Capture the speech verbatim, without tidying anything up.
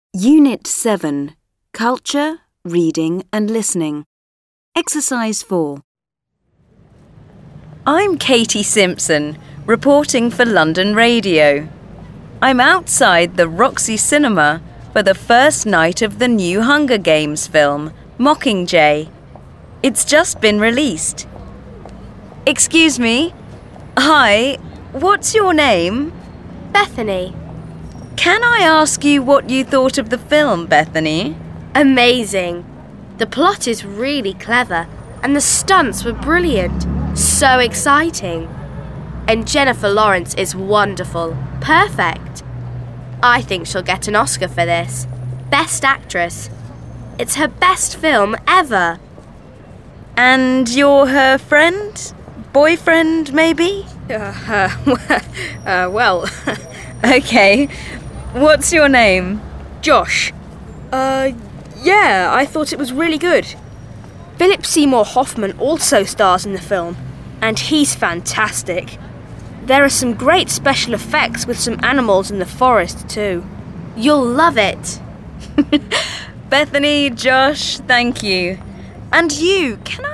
Unit seven. Culture, Reading and Listening. Exercise four. I'm Katie Simpson, reporting for London Radio. I'm outside the Roxy Cinema for the first night of the new Hunger Games film, Mockingjay. It's just been released. Excuse me? Hi, what's your name? Bethany. Can I ask you what you thought of the film, Bethany? Amazing. The plot is really clever and the stunts were brilliant. So exciting. And Jennifer Lawrence is wonderful. Perfect. I think she'll get an Oscar for this. Best Actress. It's her best film ever. And you're her friend? Boyfriend, maybe? Uh, uh, uh well... Okay. What's your name? Josh. Uh, yeah, I thought it was really good. Philip Seymour Hoffman also stars in the film, and he's fantastic. There are some great special effects with some animals in the forest too. You'll love it. Bethany, Josh, thank you. And you, can